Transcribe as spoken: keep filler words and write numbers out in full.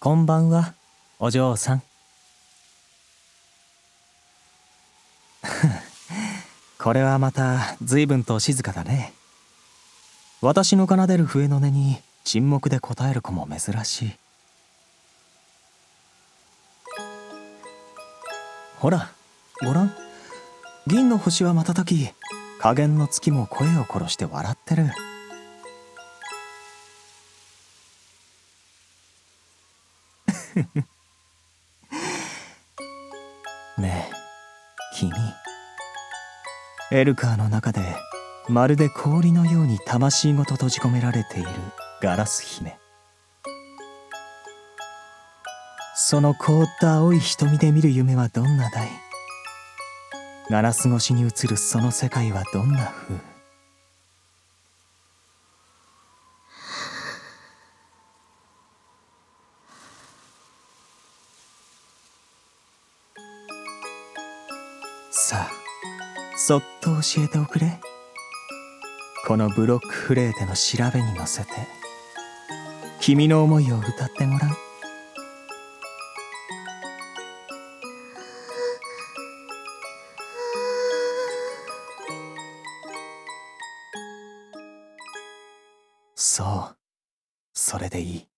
こんばんは、お嬢さん。これはまた随分と静かだね。私の奏でる笛の音に沈黙で答える子も珍しい。ほら、ごらん。銀の星は瞬き、加減の月も声を殺して笑ってる。ねえ、君。エルカーの中でまるで氷のように魂ごと閉じ込められているガラス姫。その凍った青い瞳で見る夢はどんなだい？ガラス越しに映るその世界はどんな風？さあ、そっと教えておくれ。このブロックフレーテの調べに乗せて君の思いを歌ってごらん。そう、それでいい。